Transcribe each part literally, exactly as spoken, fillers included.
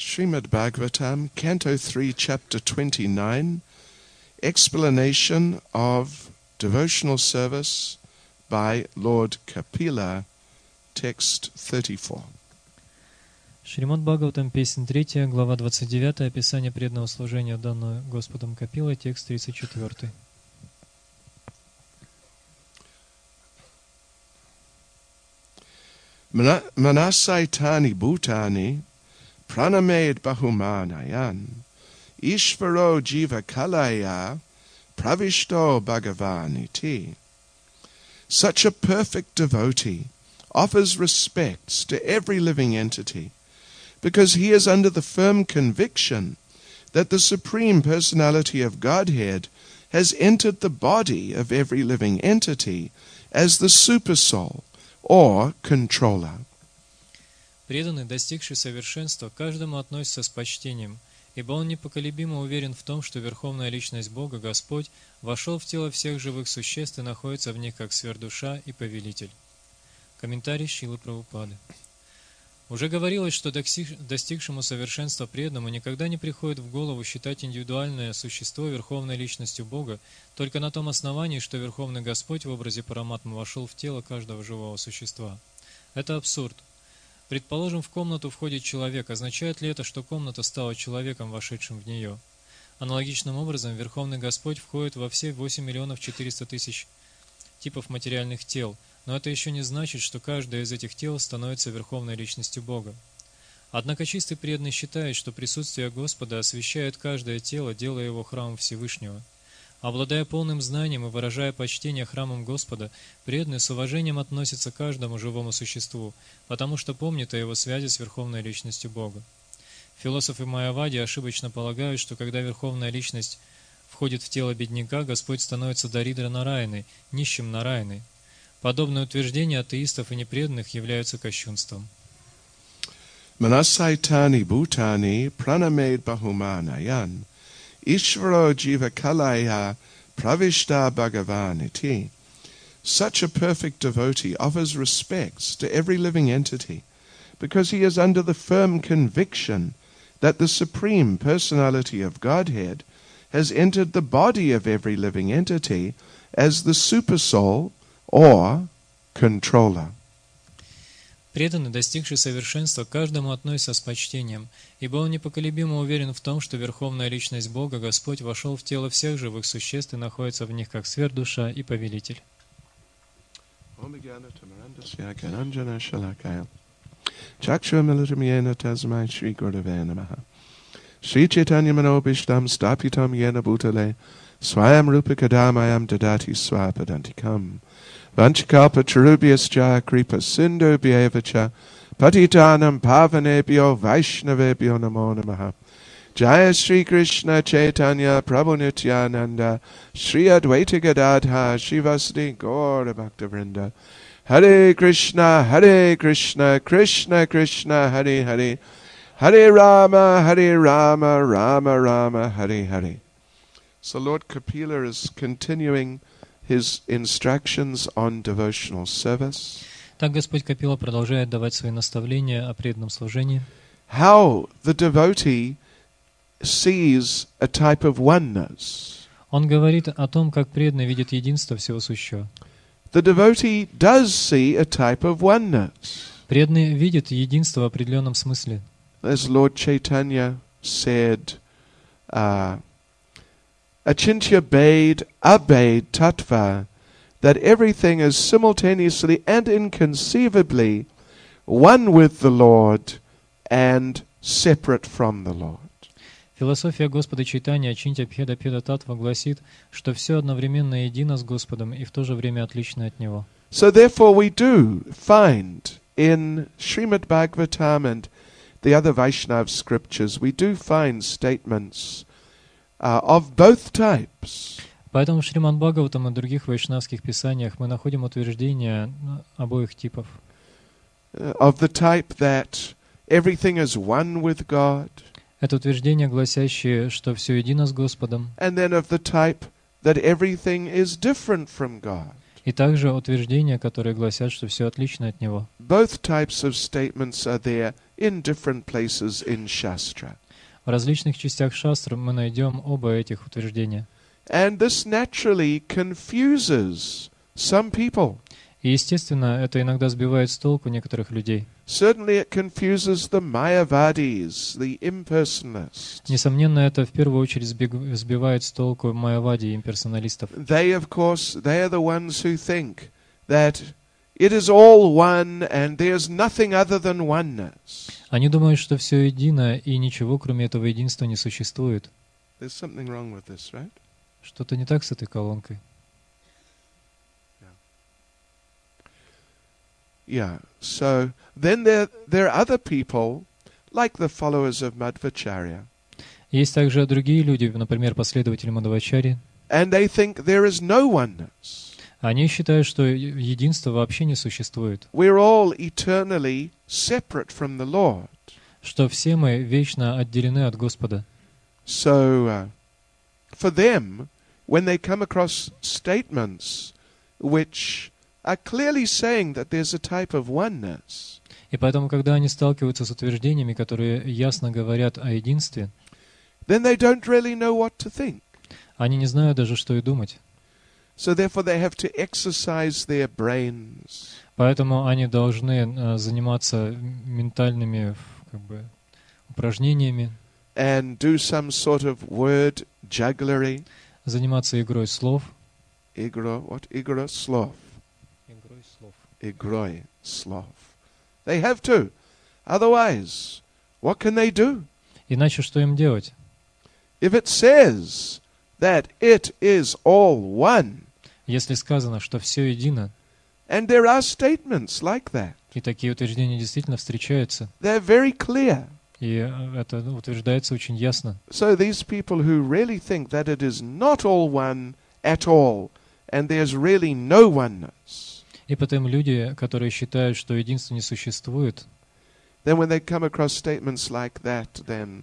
Srimad Bhagavatam, Canto three, Chapter twenty-nine, Explanation of Devotional Service by Lord Kapila, Text thirty-four. Шримад Бхагаватам, песнь третья, глава двадцать девятая, описание преданного служения, данного Господом Капилой, текст тридцать четыре. Manasai tani bhutani pranamed bahumanayan Ishvaro jiva kalaya pravishto bhagavaniti. Such a perfect devotee offers respects to every living entity because he is under the firm conviction that the Supreme Personality of Godhead has entered the body of every living entity as the Supersoul or controller. Преданный, достигший совершенства, каждому относится с почтением, ибо он непоколебимо уверен в том, что Верховная Личность Бога, Господь, вошел в тело всех живых существ и находится в них как сверхдуша и повелитель. Комментарий Шрилы Прабхупады. Уже говорилось, что достигшему совершенства преданному никогда не приходит в голову считать индивидуальное существо Верховной Личностью Бога только на том основании, что Верховный Господь в образе Параматмы вошел в тело каждого живого существа. Это абсурд. Предположим, в комнату входит человек. Означает ли это, что комната стала человеком, вошедшим в нее? Аналогичным образом, Верховный Господь входит во все восемь миллионов четыреста тысяч типов материальных тел, но это еще не значит, что каждое из этих тел становится Верховной Личностью Бога. Однако чистый преданный считает, что присутствие Господа освящает каждое тело, делая его храмом Всевышнего. Обладая полным знанием и выражая почтение храмам Господа, преданный с уважением относится к каждому живому существу, потому что помнит о его связи с Верховной Личностью Бога. Философы Майявади ошибочно полагают, что когда Верховная Личность входит в тело бедняка, Господь становится Даридра Нараяной, нищим Нараяной. Подобные утверждения атеистов и непреданных являются кощунством. Manasai bhutani pranamed bahumanayan Ishvaro jiva kalaya pravishta bhagavaniti. Such a perfect devotee offers respects to every living entity because he is under the firm conviction that the Supreme Personality of Godhead has entered the body of every living entity as the Supersoul or controller. Преданный, достигший совершенства, каждому относится с почтением, ибо он непоколебимо уверен в том, что Верховная Личность Бога, Господь, вошел в тело всех живых существ и находится в них как сверхдуша и повелитель. Shri Chaitanya Manobishtam Stapitam Yena Bhutale Swayam Rupakadamayam Dadati Swapadantikam Vanchikalpa Charubhyascha Kripa Sindhu Bhyevacha Patitanam Pavanebhyo Vaishnavebhyo Namo Namaha. Jaya Shri Krishna Chaitanya Prabhu Nityananda Shri Advaita Gadadha Shivasdi Gaura Bhaktavrinda. Hare Krishna Hare Krishna Krishna Krishna Hare Hare Hare Rama Hare Rama Rama Rama Hare Hare. So Lord Kapila is continuing his instructions on devotional service. Так Господь Капила продолжает давать свои наставления о преданном служении. How the devotee sees a type of oneness. Он говорит о том, как преданный видит единство всего сущего. The devotee does see a type of oneness. Преданный видит единство в определенном смысле. As Lord Chaitanya said, uh, Achintya Bhed Abhed Tattva, that everything is simultaneously and inconceivably one with the Lord and separate from the Lord. Философия Господа Чайтанья Ачинтья Бхеда Бхеда Таттва гласит, что все одновременно едино с Господом и в то же время отлично от Него. So therefore we do find in Srimad Bhagavatam and the other Vaishnav scriptures, we do find statements Uh, of both types. Поэтому в Шримад Бхагаватам и других вайшнавских писаниях мы находим утверждения обоих типов. Uh, of the type that everything is one with God. Это утверждение, гласящее, что все едино с Господом. And then of the type that everything is different from God. И также утверждения, которые гласят, что все отлично от него. Both types of statements are there in different places in Shastra. В различных частях шастр мы найдем оба этих утверждения. And this naturally confuses some people. И, естественно, это иногда сбивает с толку некоторых людей. Certainly it confuses the Mayavadis, the impersonalists. Несомненно, это в первую очередь сбег- сбивает с толку майявади и имперсоналистов. They, of course, they are the ones who think that it is all one and there's nothing other than oneness. Они думают, что все едино, и ничего, кроме этого единства, не существует. There's something wrong with this, right? Что-то не так с этой колонкой. Yeah. So then there there are other people, like the followers of Madhvacharya, Есть также другие люди, например, последователи Мадхвачарьи. and they think there is no oneness. Они считают, что единства вообще не существует, We're all eternally separate from the Lord. что все мы вечно отделены от Господа. So uh, for them, when they come across statements which are clearly saying that there's a type of oneness, И поэтому, когда они сталкиваются с утверждениями, которые ясно говорят о единстве, then they don't really know what to think. они не знают даже, что и думать. So therefore they have to exercise their brains. Поэтому они должны э, заниматься ментальными как бы, упражнениями, And do some sort of word jugglery. заниматься игрой слов. Igro, what? Igro, slov. Игрой слов. Igroi, slov. They have to. Otherwise, what can they do? Иначе что им делать? If it says that it is all one, Если сказано, что все едино, and there are statements like that, и такие утверждения действительно встречаются, they're very clear. и э, это утверждается очень ясно. So these people who really think that it is not all one at all, and there's really no oneness, И потом люди, которые считают, что единства не существует, then when they come across statements like that, then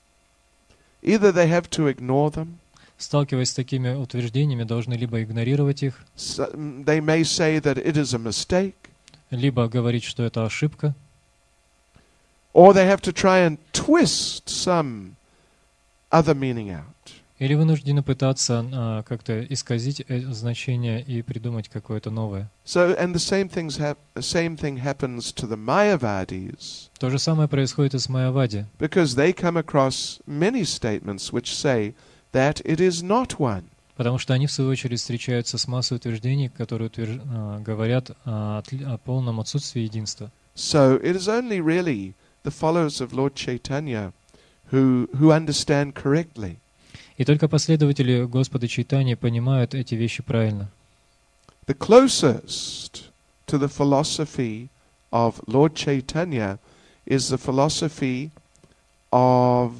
either they have to ignore them, сталкиваясь с такими утверждениями, должны либо игнорировать их, so they may say that it is a mistake, либо говорить, что это ошибка, or they have to try and twist some other meaning out. или вынуждены пытаться а, как-то исказить э, значение и придумать какое-то новое. So, and the same things hap- the same thing happens to the Mayavadis, То же самое происходит и с майявади, because they come across many statements which say that it is not one. потому что они, в свою очередь, встречаются с массой утверждений, которые утверж- а, говорят о, отли- о полном отсутствии единства. So it is only really the followers of Lord Chaitanya who who understand correctly. И только последователи Господа Чайтаньи понимают эти вещи правильно. The closest to the philosophy of Lord Chaitanya is the philosophy of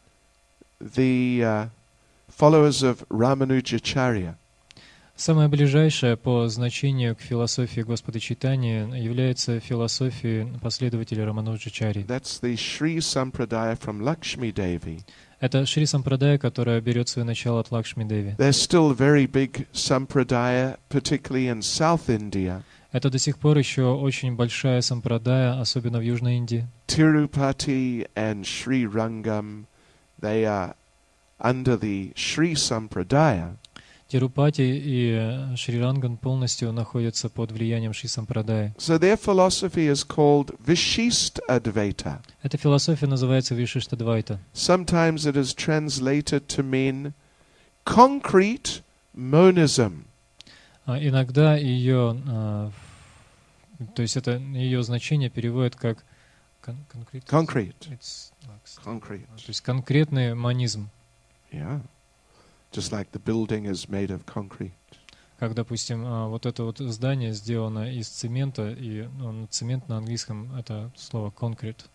the uh, followers of Ramanujacharya. Самое ближайшее по значению к философии Господа Чайтаньи является философией последователей Рамануджачарьи. That's the Sri Sampradaya from Lakshmi Devi. Это Шри Сампрадая, которая берет свое начало от Лакшми Деви. There's still very big Sampradaya, particularly in South India. Это до сих пор еще очень большая сампрадая, особенно в Южной Индии. Tirupati and Sri Rangam, they are under the Sri Sampradaya. Тирупати и Шри Ранган полностью находятся под влиянием Шри Сампрадаи. So their philosophy is called Vishishta Advaita. Эта философия называется Вишиштадвайта. Sometimes it is translated to mean concrete monism. А иногда ее, а, то есть это ее значение переводят как кон- конкрет- Concrete. It's like- Concrete. то есть конкретный монизм, Yeah. Just like the building is made of concrete. как, допустим, а, вот это вот здание сделано из цемента, и ну, цемент на английском это слово concrete.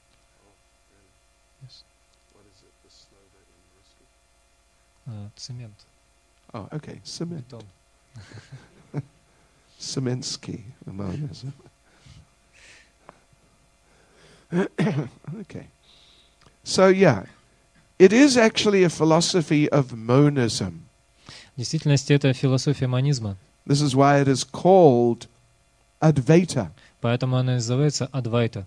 Yes. А, цемент. Oh, okay. Cement. Бетон. Semensky monism. Okay. So yeah, it is actually a philosophy of monism. В действительности это философия монизма. This is why it is called Advaita. Поэтому она называется Адвайта.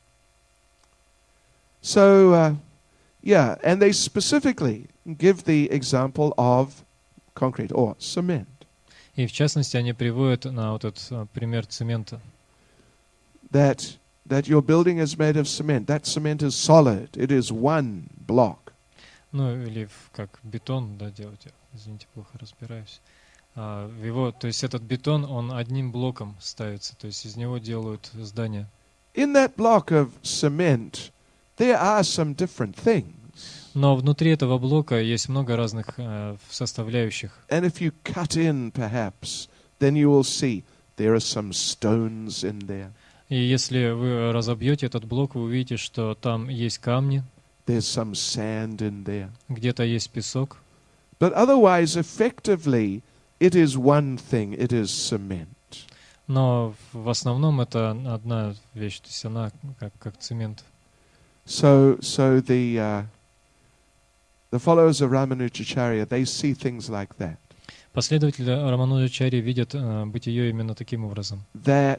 So, uh, yeah, and they specifically give the example of concrete or cement. И в частности они приводят на вот этот а, пример цемента. That that your building is made of cement. That cement is solid. It is one block. Ну или в- как бетон, да, делать. Я, извините, плохо разбираюсь. А, в его, то есть этот бетон, он одним блоком ставится, то есть из него делают здание. In that block of cement, there are some different things. Но внутри этого блока есть много разных э, составляющих. And if you cut in, perhaps, then you will see there are some stones in there. И если вы разобьете этот блок, вы увидите, что там есть камни, There's some sand in there. где-то есть песок. But otherwise, effectively, it is one thing. It is cement. Но в основном это одна вещь, то есть она как, как цемент. So, so the uh, the followers of Ramanujacharya, they see things like that. Последователи Рамануджачарьи видят э, бытие именно таким образом. That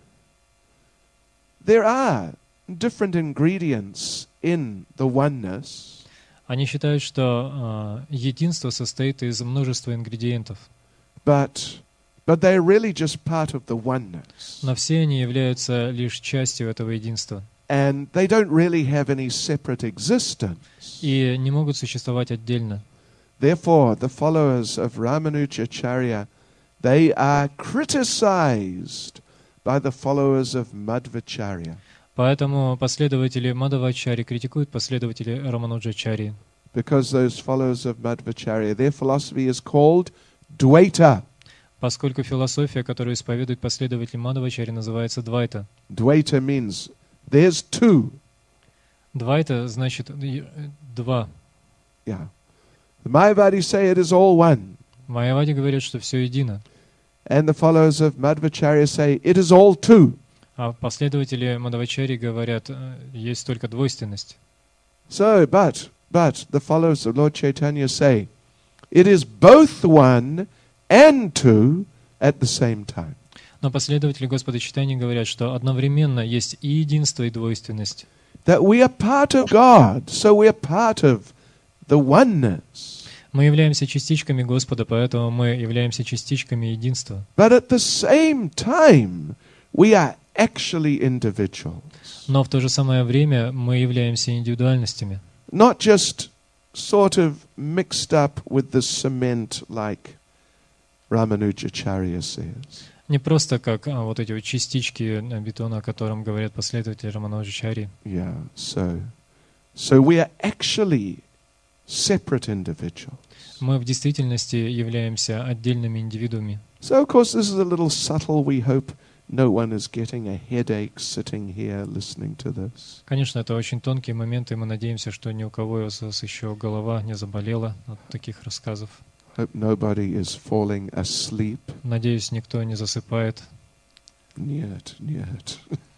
there are different ingredients in the oneness, Они считают, что э, единство состоит из множества ингредиентов, but but they're really just part of the oneness, но все они являются лишь частью этого единства and they don't really have any separate existence. и не могут существовать отдельно. Therefore, the followers of Ramanujacharya, they are criticized by the followers of Madhvacharya, Поэтому последователи Мадхвачарьи критикуют последователей Рамануджачарьи, because those followers of Madhvacharya, their philosophy is called Dvaita. поскольку философия, которую исповедуют последователи Мадхвачарьи, называется Двайта. Dvaita means there's two. Двайта значит э, два. Yeah. The Mayavadis say it is all one. Майявади говорят, что все едино, And the followers of Madhvacharya say it is all two. а последователи Мадхвачарьи говорят, э, есть только двойственность. So, but, but the followers of Lord Chaitanya say it is both one and two at the same time. Но последователи Господа Чайтаньи говорят, что одновременно есть и единство, и двойственность. That we are part of God, so we are part of the oneness. Мы являемся частичками Господа, поэтому мы являемся частичками единства. But at the same time, we are actually individuals. Но в то же самое время мы являемся индивидуальностями. Not just sort of mixed up with the cement like Ramanujacharya says. Не просто как а, вот эти вот частички э, бетона, о котором говорят последователи Рамануджачарьи. Yeah, so, so we are actually separate individuals. Мы в действительности являемся отдельными индивидуумами. So, of course, this is a little subtle. We hope no one is getting a headache sitting here listening to this. Конечно, это очень тонкие моменты, и мы надеемся, что ни у кого из вас еще голова не заболела от таких рассказов. Hope nobody is falling asleep. Надеюсь, никто не засыпает. Нет, нет.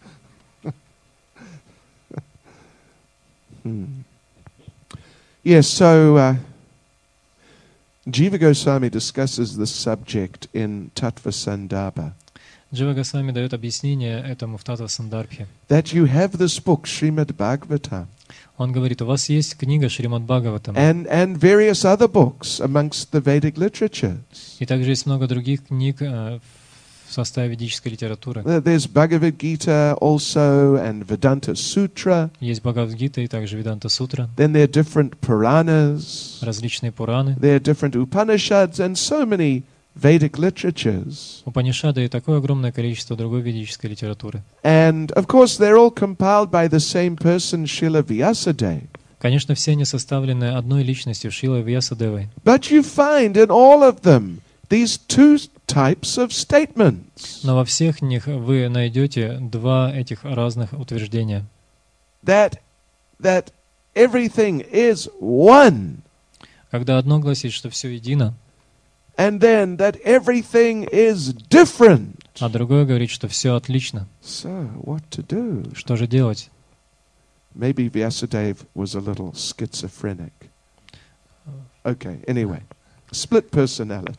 hmm. Yes, so uh, Jiva Goswami discusses this subject in Tattva Sandarbha. Джива Госвами дает объяснение этому в Татва Сандарбхе. That you have this book, Srimad Bhagavatam, Он говорит, у вас есть книга Шримад Бхагаватам, and, and various other books amongst the Vedic literatures. и также есть много других книг э, в составе ведической литературы. There- There's Bhagavad Gita also, and Vedanta Sutra. Есть Бхагавад-гита и также Веданта Сутра, Then there are different Puranas. различные Пураны, There are different Upanishads and so many Vedic literatures. Упанишады и такое огромное количество другой ведической литературы. And of course, they're all compiled by the same person, Srila Vyasadeva. Конечно, все они составлены одной личностью Шрилой Вьясадевой. But you find in all of them these two types of statements. Но во всех них вы найдете два этих разных утверждения. That, that everything is one. Когда одно гласит, что все едино, And then that everything is different. а другое говорит, что все отлично. So, what to do? Что же делать? Maybe Vyasadeva was a little schizophrenic. Okay, anyway. Split personality.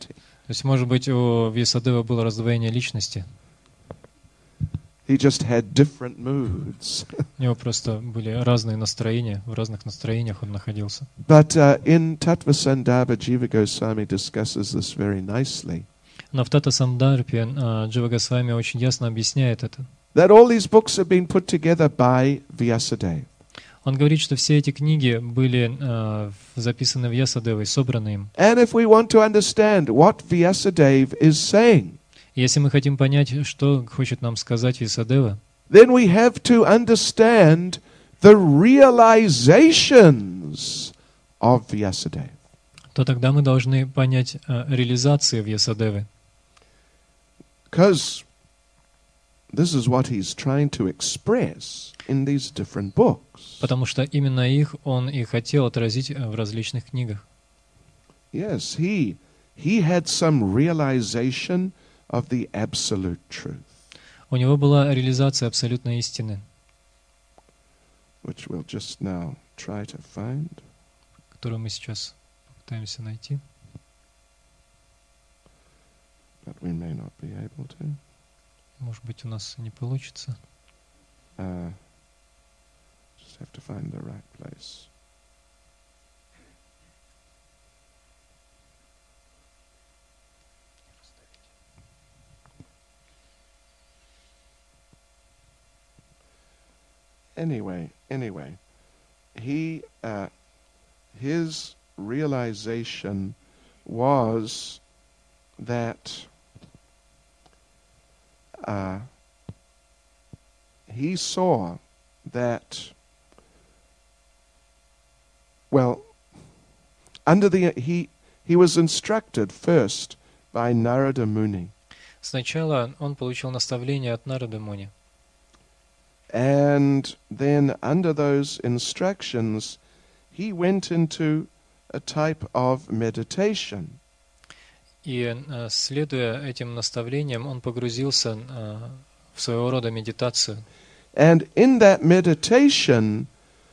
То есть, может быть, у Вьясадевы было раздвоение личности. He just had different moods. У него просто были разные настроения, в разных настроениях он находился. But uh, in Tattva Sandarbha, Jiva Goswami discusses this very nicely. Но в Тата Сандарпе uh, Джива Госвами очень ясно объясняет это. That all these books have been put together by Vyasadeva. Он говорит, что все эти книги были uh, записаны Вьясадевой, собраны им. And if we want to understand what Vyasadeva is saying, Если мы хотим понять, что хочет нам сказать Вьясадева, then we have to understand the realizations of Vyasadeva. то тогда мы должны понять uh, реализации Вьясадевы. Because this is what he's trying to express in these different books. Потому что именно их он и хотел отразить в различных книгах. Yes, he he had some realization of the absolute truth, У него была реализация абсолютной истины, which we'll just now try to find. которую мы сейчас пытаемся найти. But we may not be able to. Может быть, у нас не получится. Uh, just have to find the right place. Anyway, anyway, he, uh, his realization was that uh, he saw that, well, under the he he was instructed first by Narada Muni, Сначала он получил наставление от Нарады Муни. and then under those instructions he went into a type of meditation. И, э, следуя этим наставлениям, он погрузился э, в своего рода медитацию. And in that meditation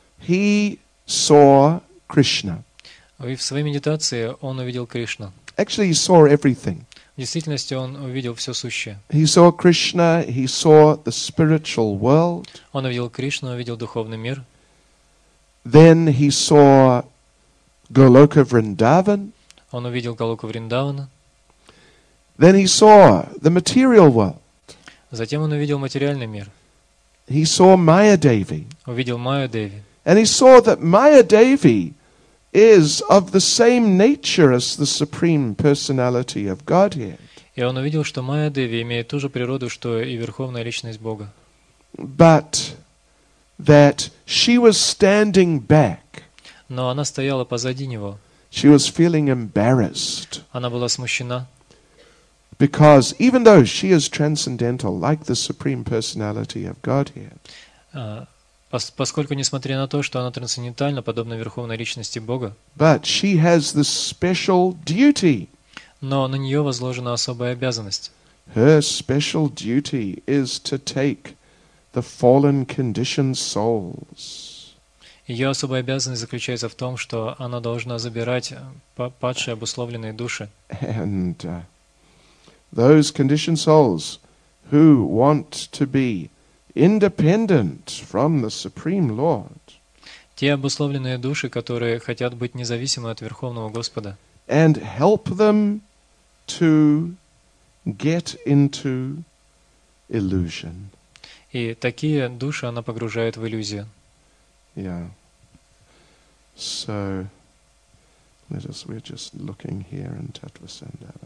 he saw Krishna. И в своей медитации он увидел Кришну. Actually, he saw everything. В действительности он увидел все сущее. He saw Krishna, he saw the spiritual world. Он увидел Кришну, увидел духовный мир. Then he saw Goloka Vrindavan. Он увидел Галоку Вриндавана. Then he saw the material world. Затем он увидел материальный мир. He saw Maya Devi. Увидел Майю Деви. And he saw that Maya Devi is of the same nature as the Supreme Personality of Godhead. И он увидел, что Майя Деви имеет ту же природу, что и Верховная Личность Бога. But that she was standing back. Но она стояла позади него. She was feeling embarrassed. Она была смущена. Because even though she is transcendental, like the Supreme Personality of Godhead, А, пос- поскольку, несмотря на то, что она трансцендентальна, подобно Верховной Личности Бога, but she has this special duty. но на нее возложена особая обязанность. Her special duty is to take the fallen conditioned souls Ее особая обязанность заключается в том, что она должна забирать па- падшие обусловленные души. and uh, those conditioned souls who want to be independent from the Supreme Lord Те обусловленные души, которые хотят быть независимы от Верховного Господа, and help them to get into illusion. и такие души она погружает в иллюзию. Yeah. So let us, we're just looking here in Tattva Sandarbha.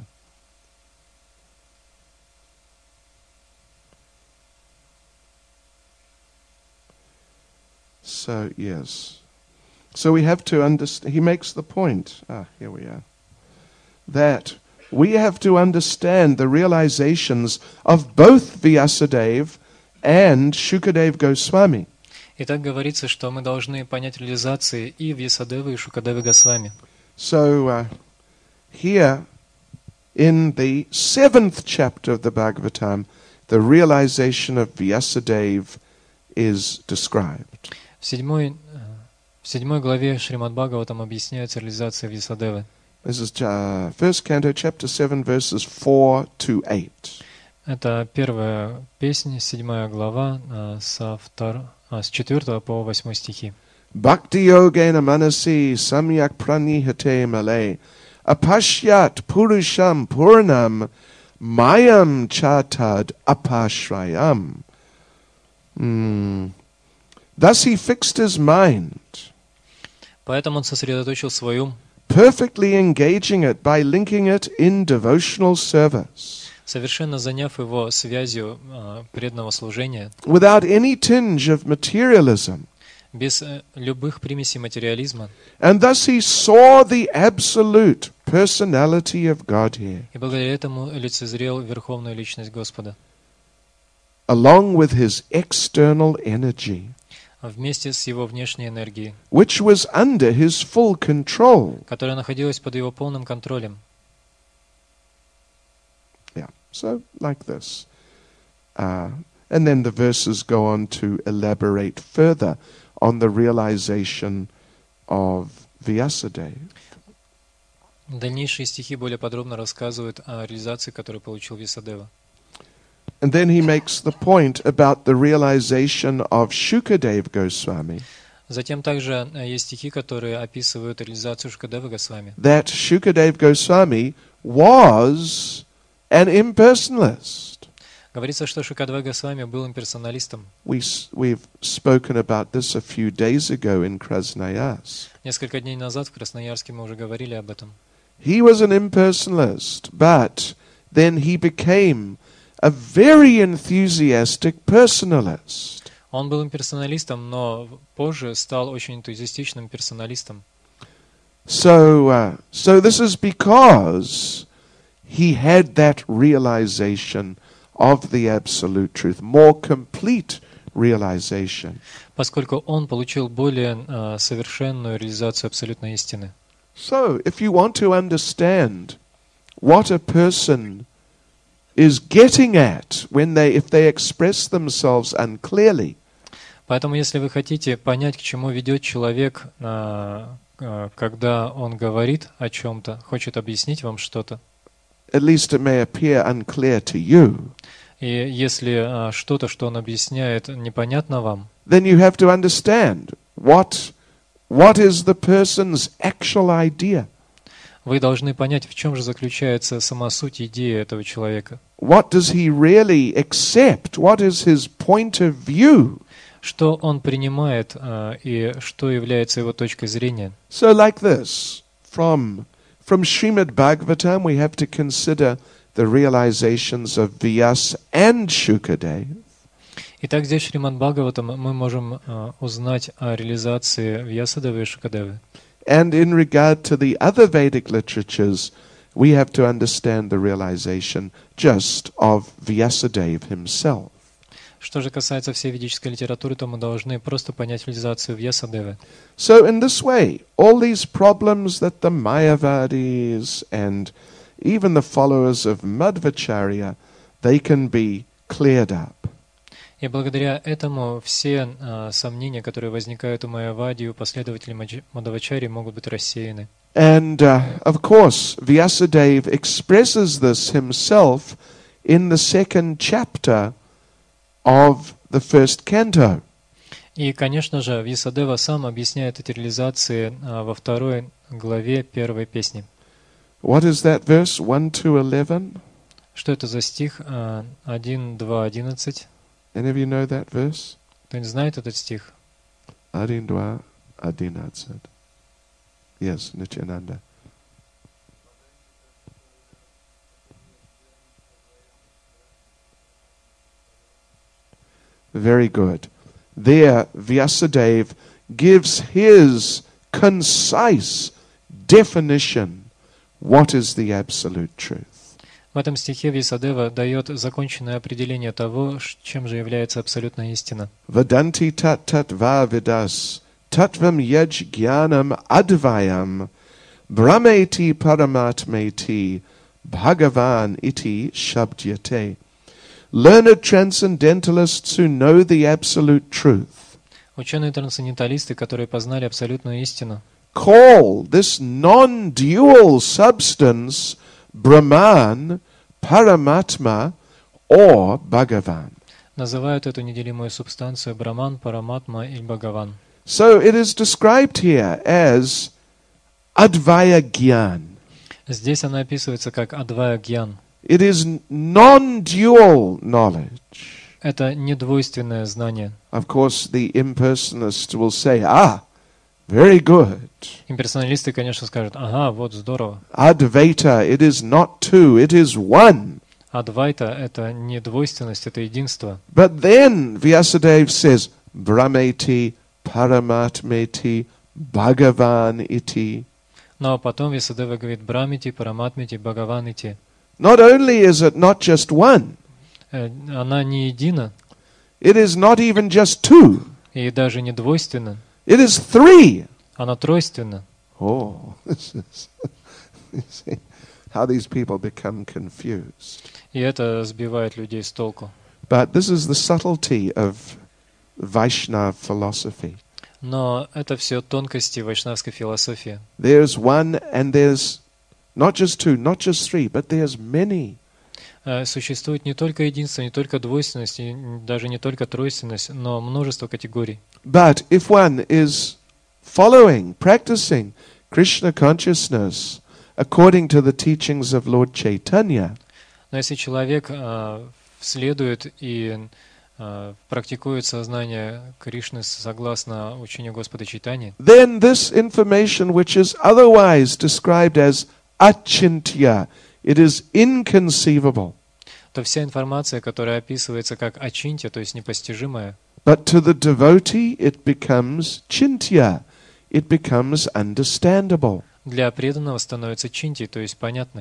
So, yes. So we have to understand, he makes the point, ah, here we are, that we have to understand the realizations of both Vyasadeva and Shukadev Goswami. И так говорится, что мы должны понять реализации и Вьясадевы, и Шукадевы Госвами. So uh, here in the seventh chapter of the Bhagavatam, the realization of Vyasadeva is described. В седьмой, э, в седьмой главе Шримад Бхагаватам объясняется реализация Вьясадевы. This is uh, First Canto, chapter seven, verses four to eight. Это первая песня, седьмая глава, а, со втор... а, с четвертого по восьмой стихи. Bhakti yogena manasi samyak pranihate male apashyat purusham purnam mayam chatad apashrayam. Mm. Thus he fixed his mind, Поэтому он сосредоточил свой ум, perfectly engaging it by linking it in devotional service, совершенно заняв его связью а, преданного служения, without any tinge of materialism. без э, любых примесей материализма. And thus he saw the absolute personality of God here, И благодаря этому лицезрел верховную личность Господа, along with his external energy, вместе с его внешней энергией, which was under his full control. которая находилась под его полным контролем. Yeah, so like this. Uh, and then the verses go on to elaborate further on the realization of Vyasadeva. Дальнейшие стихи более подробно рассказывают о реализации, которую получил Вьясадева. And then he makes the point about the realization of Shukadeva Goswami, Затем также э, есть стихи, которые описывают реализацию Шукадевы Госвами. that Shukadeva Goswami was an impersonalist. Говорится, что Шукадева Госвами был имперсоналистом. We, s- we've spoken about this a few days ago in Krasnoyarsk. Несколько дней назад в Красноярске мы уже говорили об этом. He was an impersonalist, but then he became a very enthusiastic personalist. Он был имперсоналистом, но позже стал очень энтузиастичным персоналистом. So, uh, so this is because he had that realization of the absolute truth, more complete realization. Поскольку он получил более э, совершенную реализацию абсолютной истины. So, if you want to understand what a person is getting at when they, if they express themselves unclearly, Поэтому, если вы хотите понять, к чему ведет человек, э, э, когда он говорит о чем-то, хочет объяснить вам что-то, at least it may appear unclear to you, и если э, что-то, что он объясняет, непонятно вам, then you have to understand what what is the person's actual idea. вы должны понять, в чем же заключается сама суть идеи этого человека. What does he really accept? What is his point of view? Что он принимает э, и что является его точкой зрения. So like this, from from Srimad Bhagavatam we have to consider the realizations of Vyas and Shukadeva. Итак, здесь в Шримад Бхагаватам мы можем э, узнать о реализации Вьясадевы и Шукадевы. And in regard to the other Vedic literatures, we have to understand the realization just of Vyasadeva himself. Что же касается всей ведической литературы, то мы должны просто понять реализацию Вьясадевы. So in this way, all these problems that the Mayavadis and even the followers of Madhvacharya, they can be cleared up. И благодаря этому все э, сомнения, которые возникают у Майявади и у последователей Мадж- Мадхвачарьи, могут быть рассеяны. And uh, of course, Vyasadeva expresses this himself in the second chapter of the first canto. И, конечно же, Вьясадева сам объясняет эти реализации э, во второй главе первой песни. What is that verse? one to eleven? Что это за стих? Э, один, два, одиннадцать. Any of you know that verse? Кто-нибудь знает этот стих? Один, два, одиннадцать. Yes, Nityananda. Very good. There, Vyasadeva gives his concise definition. What is the absolute truth? В этом стихе Вьясадева дает законченное определение того, ш- чем же является абсолютная истина. Vadanti tat tat va vidas tatvam yaj jnanam advayam brahmeti paramatmeti bhagavan iti shabdyate. Learned transcendentalists who know the absolute truth Ученые-трансценденталисты, которые познали абсолютную истину, call this non-dual substance Brahman, Paramatma, or Bhagavan. Называют эту неделимую субстанцию Браман, Параматма или Бхагаван. So it is described here as Advaya Gyan. Здесь она описывается как Адвая Гьян. It is non-dual knowledge. Это недвойственное знание. Of course, the impersonalist will say, ah, very good. Имперсоналисты, конечно, скажут, ага, вот здорово. Advaita, it is not two, it is one. Адвайта — это не двойственность, это единство. But then Vyasadeva says, Brahmeti, Paramatmeti, Bhagavan iti. Но потом Вьясадева говорит Брамити, Параматмити, Бхагаванити. Not only is it not just one, Она не едина, it is not even just two, и даже не двойственна. it is three. Она тройственна. Oh, this is, you see how these people become confused. И это сбивает людей с толку. But this is the subtlety of Vaishnava philosophy. Но это все тонкости вайшнавской философии. There's one and there's not just two, not just three, but there's many. Существует не только единство, не только двойственность, и даже не только тройственность, но множество категорий. But if one is following, practicing Krishna consciousness according to the teachings of Lord Chaitanya, но если человек uh, следует и uh, практикует сознание Кришны согласно учению Господа Чайтаньи, then this information which is otherwise described as achintya, it is inconceivable. то вся информация, которая описывается как ачинтя, то есть непостижимая, but to the devotee it becomes chintya, it becomes understandable. для преданного становится чинти, то есть понятной.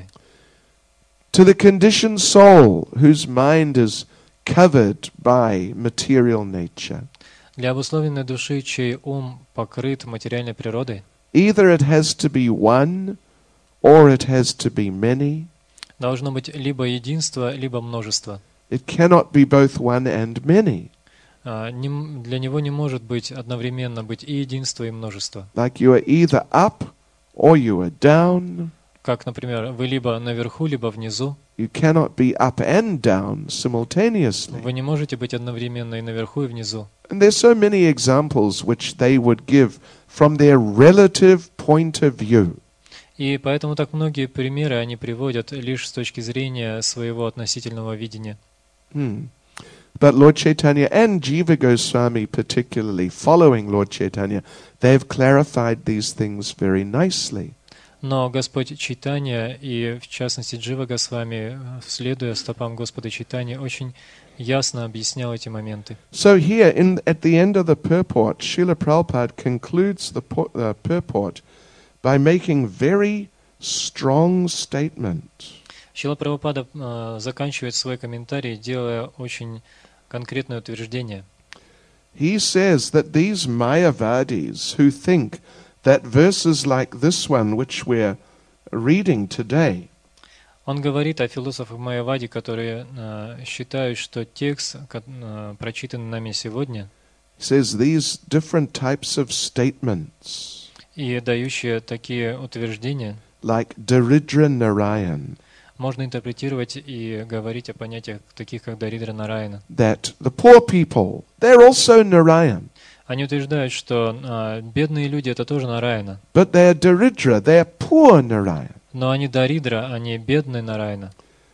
To the conditioned soul, whose mind is covered by material nature, Для обусловленной души, чей ум покрыт материальной природой, either it has to be one, or it has to be many. должно быть либо единство, либо множество. It cannot be both one and many. А, не- Для него не может быть одновременно быть и единство, и множество. Like you are either up or you are down. Как, например, вы либо наверху, либо внизу. You cannot be up and down simultaneously. Вы не можете быть одновременно и наверху, и внизу. And there's so many examples which they would give from their relative point of view. И поэтому так многие примеры они приводят лишь с точки зрения своего относительного видения. Hmm. But Lord Chaitanya and Jiva Goswami particularly, following Lord Chaitanya, they've clarified these things very nicely. Но Господь Чайтанья и, в частности, Джива Госвами, следуя стопам Господа Чайтаньи, очень ясно объяснял эти моменты. So here, in, at the end of the purport, Srila Prabhupada concludes the por- uh, purport by making very strong statement. Шрила Прабхупада э, заканчивает свой комментарий, делая очень конкретное утверждение. He says that these Mayavadis who think that verses like this one, which we're reading today, Он говорит о философах Майявади, которые э, считают, что текст, ко- э, прочитанный нами сегодня, says these different types of statements, и дающие такие утверждения, like Daridra Narayan, можно интерпретировать и говорить о понятиях таких, как Даридра Нараяна. that the poor people, they're also Narayan, Они утверждают, что э, бедные люди — это тоже Нараяна, but they're Daridra, they're poor Narayan. но они Даридра, они бедные Нараяна.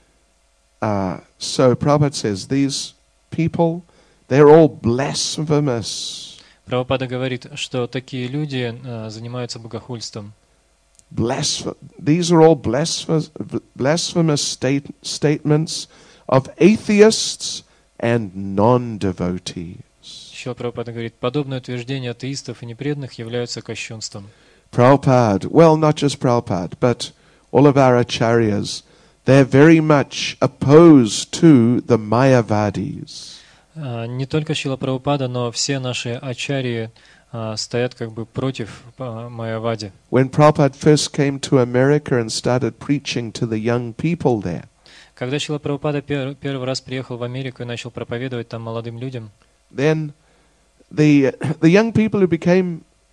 Uh, so Prabhupada says these people, they're all blasphemous. Прабхупада говорит, что такие люди э, занимаются богохульством. Blasph- these are all blasphemous, blasphemous state- statements of atheists and non-devotees. Еще Прабхупада говорит, подобные утверждения атеистов и непреданных являются кощунством. Prabhupada, well, not just Prabhupada, but all of our acharyas, they're very much opposed to the Mayavadis. А, Не только Шрила Прабхупада, но все наши ачарьи а, стоят как бы против а, Майявади. When Prabhupada first came to America and started preaching to the young people there, Когда Шрила Прабхупада пер- первый раз приехал в Америку и начал проповедовать там молодым людям, then the the young people who became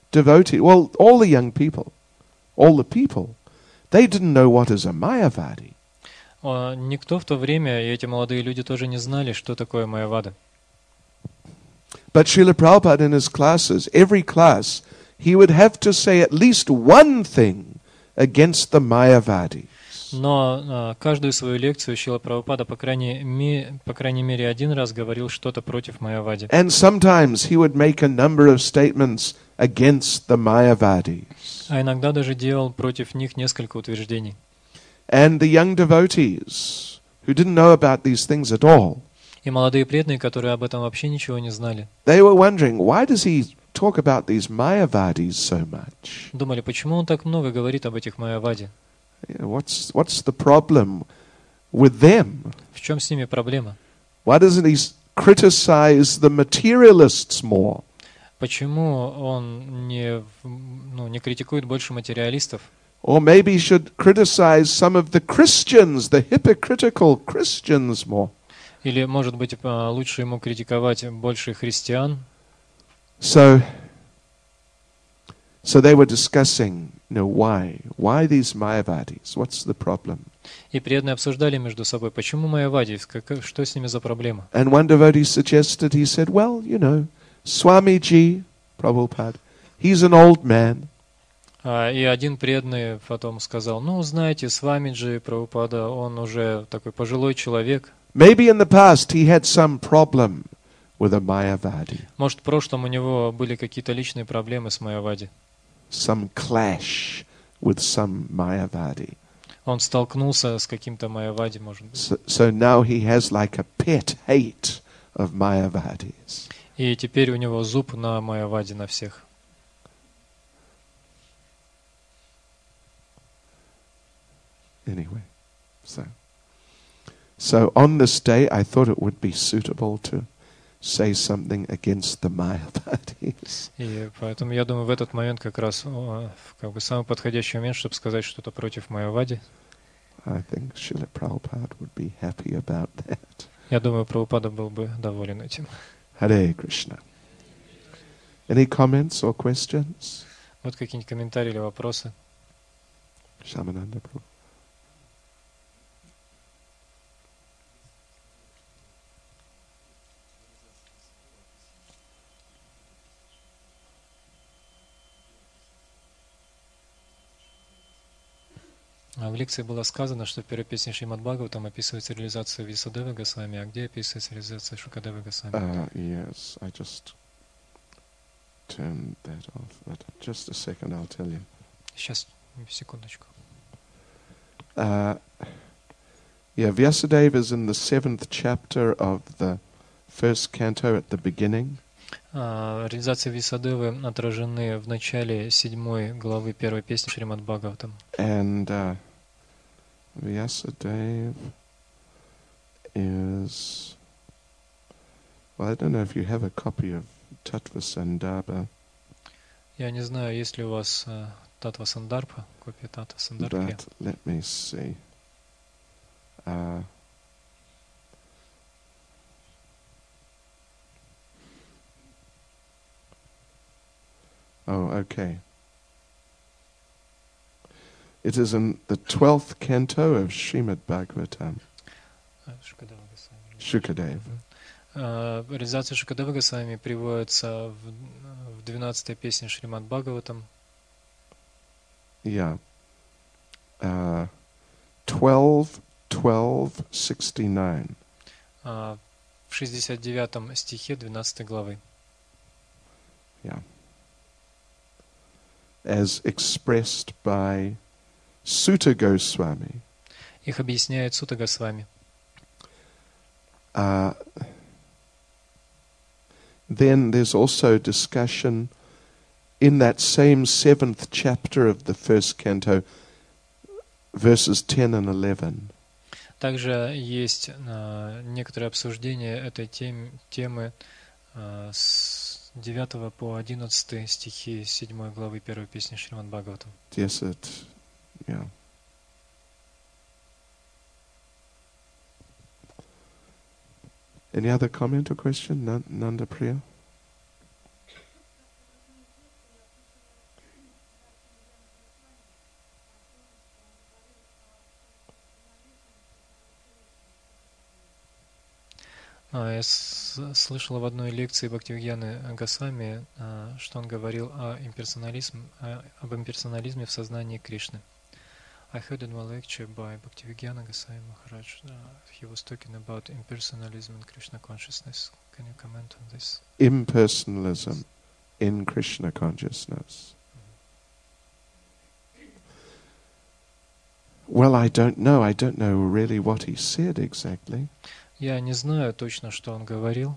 devotee, well, all the young people, all the people, they didn't know what is a Mayavadi. А, Никто в то время, и эти молодые люди тоже не знали, что такое майявада. But Srila Prabhupada in his classes, every class, he would have to say at least one thing against the Mayavadis. Но а, каждую свою лекцию Шрила Прабхупада, по крайней, ме- по крайней мере, один раз говорил что-то против майявади. And sometimes he would make a number of statements against the Mayavadis. А иногда даже делал против них несколько утверждений. And the young devotees, who didn't know about these things at all, И молодые преданные, которые об этом вообще ничего не знали, they were wondering, why does he talk about these Mayavadis so much? думали, почему он так много говорит об этих майяваде? You know, What's, what's the problem with them? В чем с ними проблема? Why doesn't he s- criticize the materialists more? Почему он не, в- ну, не критикует больше материалистов? Or maybe he should criticize some of the Christians, the hypocritical Christians more. Или, может быть, а, лучше ему критиковать больше христиан? So, so they were discussing, you know, why? Why these Mayavadis? What's the problem? И преданные обсуждали между собой, почему майявади, как- что с ними за проблема? And one devotee suggested, he said, well, you know, Swamiji, Prabhupada, he's an old man. А, И один преданный потом сказал, ну, знаете, Свамиджи Прабхупада, он уже такой пожилой человек. Maybe in the past he had some problem with a Mayavadi, Может, в прошлом у него были какие-то личные проблемы с майявади. some clash with some Mayavadi. Он столкнулся с каким-то майявади, может быть. So, so now he has like a pet hate of Mayavadis. И теперь у него зуб на майяваде на всех. Anyway, so so on this day, I thought it would be suitable to say something against the Mayavadis. И поэтому я думаю, в этот момент как раз о, как бы самый подходящий момент, чтобы сказать что-то против майявади. I think Srila Prabhupada would be happy about that. Я думаю, Прабхупада был бы доволен этим. Hare Krishna. Any comments or questions? Вот какие-нибудь комментарии или вопросы? Shamananda Prabhu. А В лекции было сказано, что в первой песне Шримад Бхагаватам описывается реализация Висадевы Госвами, а где описывается реализация Шукадевы Госвами? Uh, yes, I just turned that off. But just a second, I'll tell you. Сейчас, секундочку. Uh, yeah, Vyasadeva is in the seventh chapter of the first canto at the beginning. А, Реализация Висадевы отражены в начале седьмой главы первой песни Шримад Бхагаватам. And uh, Vyasadeva is... Well, I don't know if you have a copy of Tattva Sandarbha, Я не знаю, есть ли у вас а, Татва Сандарбха, копия Татва Сандарбхи. but let me see. Uh, oh, okay. It is in the twelfth canto of Srimad Bhagavatam, А, Шукадева Госвами. Shukadeva. А, Реализация Шукадевы Госвами приводится в, в двенадцатой песне Шримад Бхагаватам. Yeah. Uh, twelve, twelve, sixty-nine. а, в шестьдесят девятом стихе двенадцатой главы. Yeah. As expressed by Sutta Goswami. Их объясняет Сута Госвами. Uh, then there's also discussion in that same seventh chapter of the first canto, verses ten and eleven. Также есть а, некоторые обсуждения этой тем, темы а, с девятого по одиннадцатый стихи седьмой главы первой песни Шримад Бхагаватам. Yes, it, yeah. Any other comment or question, Nan- Nanda Priya? А, Я с- слышал в одной лекции Бхактивигьяны Госвами, а, что он говорил о имперсонализм, а, об имперсонализме в сознании Кришны. I heard in one lecture by Bhaktivedanta Goswami Maharaj, uh, he was talking about impersonalism in Krishna consciousness. Can you comment on this? Impersonalism in Krishna consciousness. Well, I don't know. I don't know really what he said exactly. Я не знаю точно, что он говорил,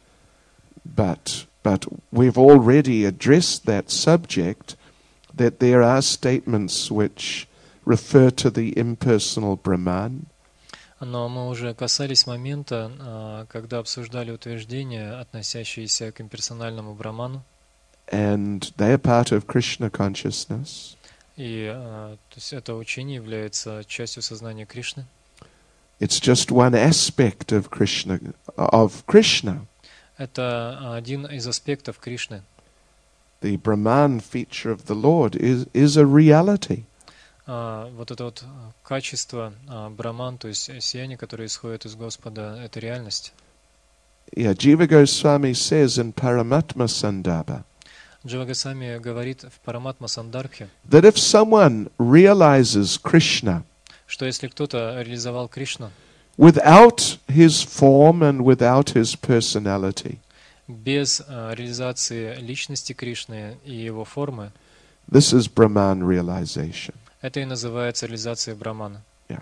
But but we've already addressed that subject, that there are statements which refer to the impersonal Brahman, но мы уже касались момента, а, когда обсуждали утверждения, относящиеся к имперсональному Браману, and they are part of Krishna consciousness. и а, то есть это учение является частью сознания Кришны. It's just one aspect of Krishna of Krishna. Это один из аспектов Кришны. The Brahman feature of the Lord is is a reality. А, вот это вот а, качество а, Браман, то есть сияние, которое исходит из Господа, это реальность. Yeah, Jiva Goswami says in Paramatma Sandarbha Джива Госвами говорит в Параматма Сандарбхе, that if someone realizes Krishna что если кто-то реализовал Кришну without his form and without his personality, без а, реализации личности Кришны и его формы, this is Brahman realization. это и называется реализацией Брамана.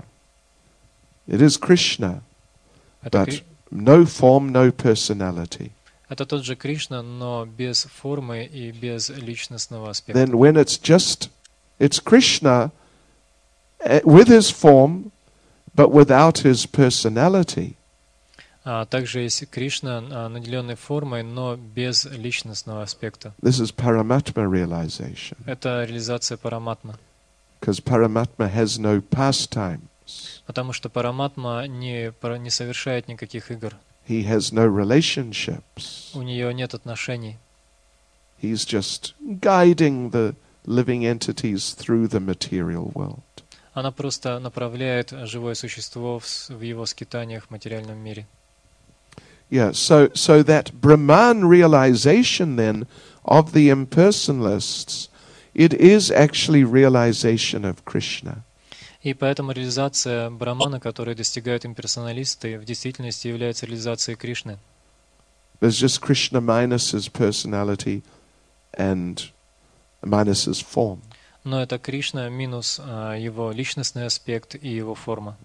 It is Krishna, Это, but Кри- no form, no personality. это тот же Кришна, но без формы и без личностного аспекта. Then when it's just, it's Krishna uh, with his form, but without his personality, А также есть Кришна, а, наделенный формой, но без личностного аспекта. this is Paramatma realization. Это реализация Параматма. Because Paramatma has no pastimes. Потому что Параматма не, пара- не совершает никаких игр. He has no relationships. У нее нет отношений. He's just guiding the living entities through the material world. Она просто направляет живое существо в, с- в его скитаниях в материальном мире. Yeah, so so that Brahman realization then of the impersonalists, it is actually realization of Krishna. И поэтому реализация Брамана, которую достигают имперсоналисты, в действительности является реализацией Кришны. There's just Krishna minus his personality and minus his form. Но это Кришна минус а, его личностный аспект и его форма.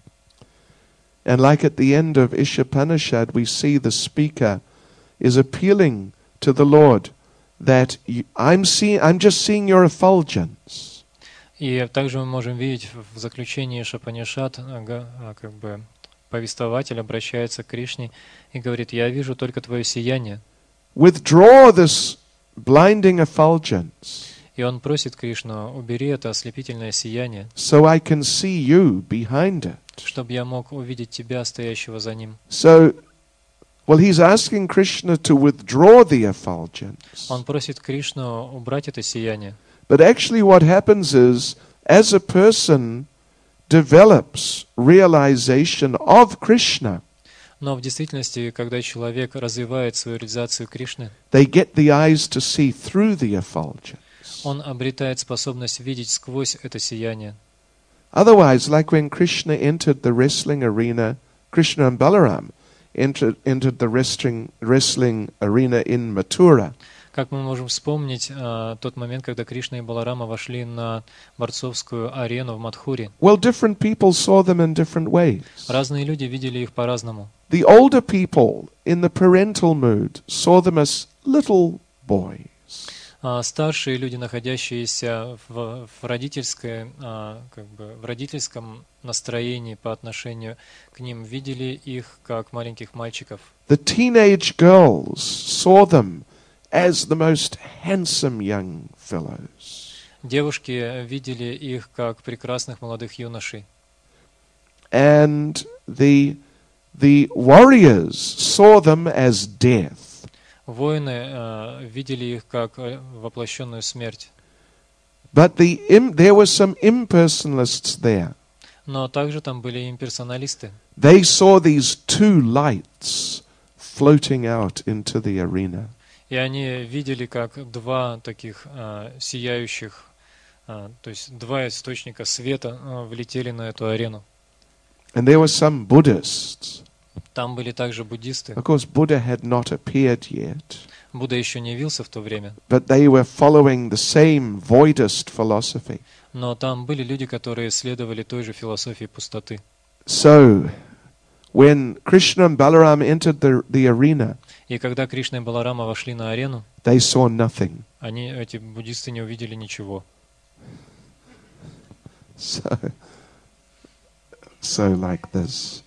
And like at the end of Ishopanishad, we see the speaker is appealing to the Lord that you, I'm seeing, I'm just seeing your effulgence. И также мы можем видеть в заключении Шапанишат, ага, а, как бы повествователь обращается к Кришне и говорит: «Я вижу только твое сияние». Withdraw this blinding effulgence, И он просит Кришну: «Убери это ослепительное сияние, so I can see you behind it. чтобы я мог увидеть тебя, стоящего за ним». So, well, he's asking Krishna to withdraw the effulgence. Он просит Кришну убрать это сияние. But actually what happens is, as a person develops realization of Krishna, Но в действительности, когда человек развивает свою реализацию Кришны, they get the eyes to see through the effulgence. он обретает способность видеть сквозь это сияние. Otherwise, like when Krishna entered the wrestling arena, Krishna and Balaram entered, entered the wrestling, wrestling arena in Mathura. Как мы можем вспомнить а, тот момент, когда Кришна и Баларама вошли на борцовскую арену в Мадхуре. Well, different people saw them in different ways. Разные люди видели их по-разному. The older people in the parental mood saw them as little boys. А старшие люди, находящиеся в, в родительской, а, как бы в родительском настроении по отношению к ним, видели их как маленьких мальчиков. The teenage girls saw them as the most handsome young fellows. Девушки видели их как прекрасных молодых юношей. And the, the warriors saw them as death. Воины э, видели их как э, воплощенную смерть. But the im- there were some impersonalists there. Но также там были имперсоналисты. They saw these two lights floating out into the arena. И они видели, как два таких а, сияющих, а, то есть два источника света а, влетели на эту арену. And there were some Buddhists. Там были также буддисты. Of course, Buddha had not appeared yet, Будда еще не явился в то время, but they were following the same voidist philosophy. но там были люди, которые следовали той же философии пустоты. So, when Krishna and Balaram entered the, the arena, И когда Кришна и Баларама вошли на арену, they saw nothing. они, эти буддисты, не увидели ничего. So, so like this.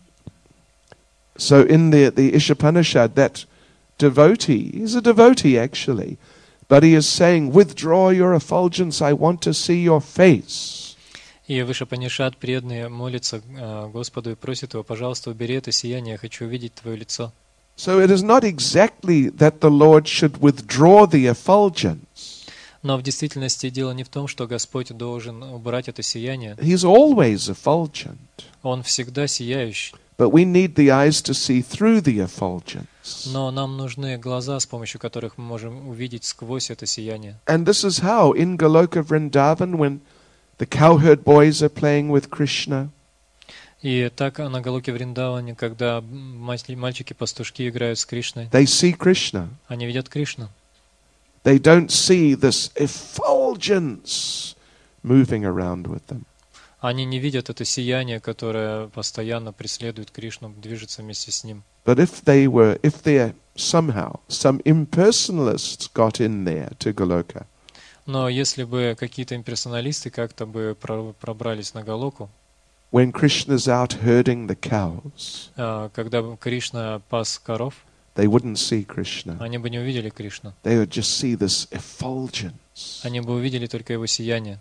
So in the, the Ishopanishad, that devotee, he's a devotee actually, but he is saying, withdraw your effulgence, I want to see your face. И Вишапанишад преданный молится э, Господу и просит его: пожалуйста, убери это сияние, я хочу увидеть твое лицо. So it is not exactly that the Lord should withdraw the effulgence. Но в действительности дело не в том, что Господь должен убрать это сияние. He's always effulgent. Он всегда сияющий. But we need the eyes to see through the effulgence. Но нам нужны глаза, с помощью которых мы можем увидеть сквозь это сияние. And this is how in Goloka Vrindavan, when the cowherd boys are playing with Krishna, И так на Галоке Вриндаване, когда мальчики-пастушки играют с Кришной, they see Krishna. они видят Кришну. They don't see this effulgence moving around with them. Они не видят это сияние, которое постоянно преследует Кришну, движется вместе с ним. But if they were, if there somehow some impersonalists got in there to Goloka, Но если бы какие-то имперсоналисты как-то бы пробрались на Галоку, when Krishna's out herding the cows, когда Кришна пас коров, they wouldn't see Krishna. они бы не увидели Кришну. They would just see this effulgence. Они бы увидели только его сияние.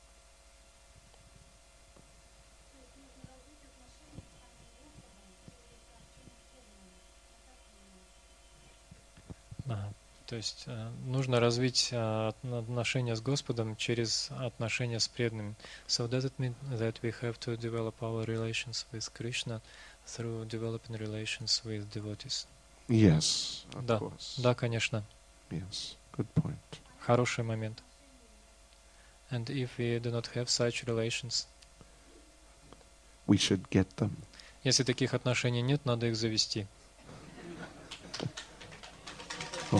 Ага. То есть э, нужно развить э, отношения с Господом через отношения с преданными. So does it mean that we have to develop our relations with Krishna through developing relations with devotees? Yes, of Да, course. да, конечно. Yes, good point. Хороший момент. And if we do not have such relations, We should get them. если таких отношений нет, надо их завести. Oh.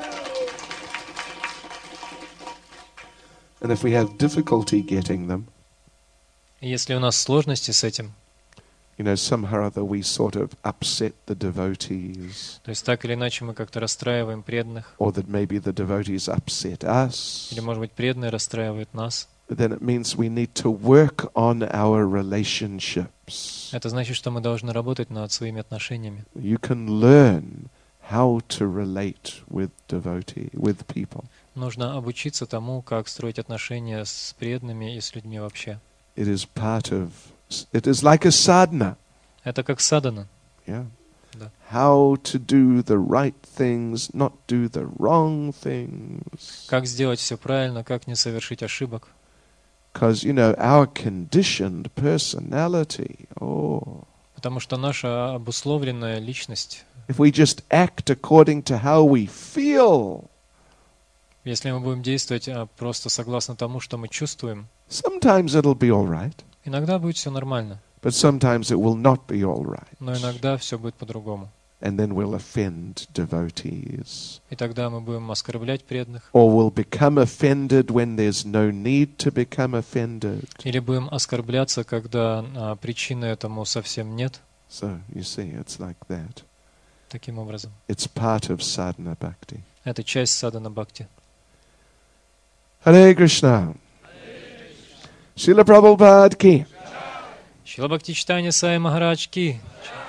And if we have difficulty getting them, И если у нас сложности с этим, you know, somehow or other we sort of upset the devotees, то есть так или иначе мы как-то расстраиваем преданных, or that maybe the devotees upset us, или, может быть, преданные расстраивают нас, then it means we need to work on our relationships. это значит, что мы должны работать над своими отношениями. You can learn how to relate with devotee, with people. Нужно обучиться тому, как строить отношения с преданными и с людьми вообще. It is part of, it is like a sadhana. Это как садхана. Yeah. Да. How to do the right things, not do the wrong things. Как сделать все правильно, как не совершить ошибок. Because, you know, our conditioned personality, oh, Потому что наша обусловленная личность, if we just act according to how we feel, если мы будем действовать а, просто согласно тому, что мы чувствуем, sometimes it'll be all right, иногда будет все нормально, but sometimes it will not be all right. но иногда все будет по-другому. And then we'll offend devotees. И тогда мы будем оскорблять преданных, Or we'll become offended when there's no need to become offended. или будем оскорбляться, когда а, причины этому совсем нет. So, you see, it's like that. Таким образом, It's part of sadhana bhakti. это часть садхана бхакти. Hare Krishna. Srila Prabhupada ki. Шрила Бхакти Чайтанья Сай Махарадж ки.